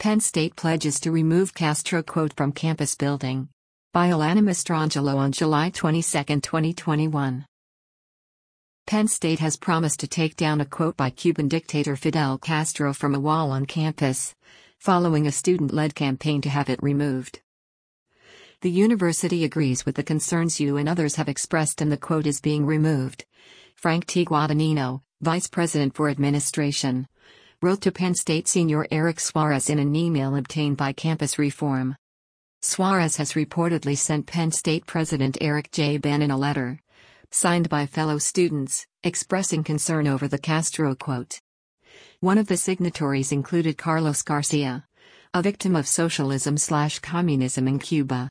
Penn State pledges to remove Castro quote from campus building. By Alana Mastrangelo on July 22, 2021. Penn State has promised to take down a quote by Cuban dictator Fidel Castro from a wall on campus, following a student-led campaign to have it removed. The university agrees with the concerns you and others have expressed, and the quote is being removed. Frank T. Guadagnino, Vice President for Administration, wrote to Penn State senior Eric Suarez in an email obtained by Campus Reform. Suarez has reportedly sent Penn State President Eric J. Bannon a letter, signed by fellow students, expressing concern over the Castro quote. One of the signatories included Carlos Garcia, a victim of socialism/communism in Cuba.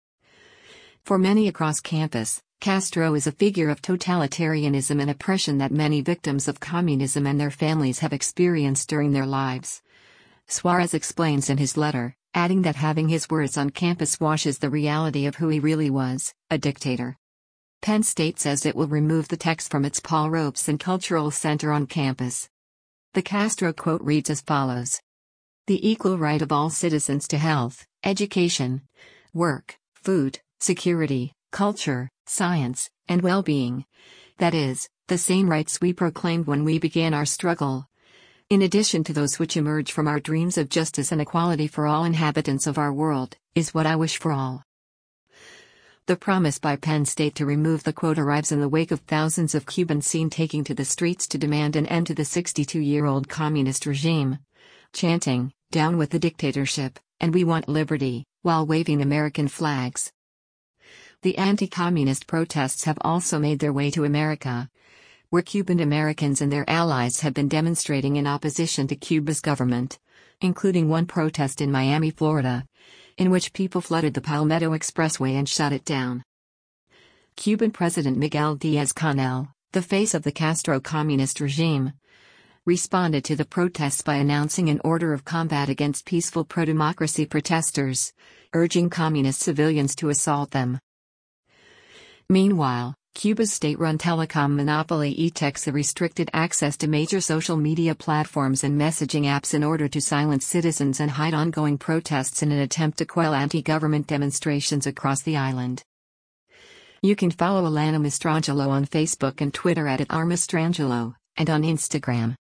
For many across campus, Castro is a figure of totalitarianism and oppression that many victims of communism and their families have experienced during their lives. Suarez explains in his letter, adding that having his words on campus washes the reality of who he really was, a dictator. Penn State says it will remove the text from its Paul Robeson Cultural Center on campus. The Castro quote reads as follows: "The equal right of all citizens to health, education, work, food, security, culture, science, and well-being. That is, the same rights we proclaimed when we began our struggle, in addition to those which emerge from our dreams of justice and equality for all inhabitants of our world, is what I wish for all." The promise by Penn State to remove the quote arrives in the wake of thousands of Cubans seen taking to the streets to demand an end to the 62-year-old communist regime, chanting, "Down with the dictatorship, and we want liberty," while waving American flags. The anti-communist protests have also made their way to America, where Cuban Americans and their allies have been demonstrating in opposition to Cuba's government, including one protest in Miami, Florida, in which people flooded the Palmetto Expressway and shut it down. Cuban President Miguel Díaz-Canel, the face of the Castro communist regime, responded to the protests by announcing an order of combat against peaceful pro-democracy protesters, urging communist civilians to assault them. Meanwhile, Cuba's state-run telecom monopoly ETEXA restricted access to major social media platforms and messaging apps in order to silence citizens and hide ongoing protests in an attempt to quell anti-government demonstrations across the island. You can follow Alana Mastrangelo on Facebook and Twitter @RMastrangelo, and on Instagram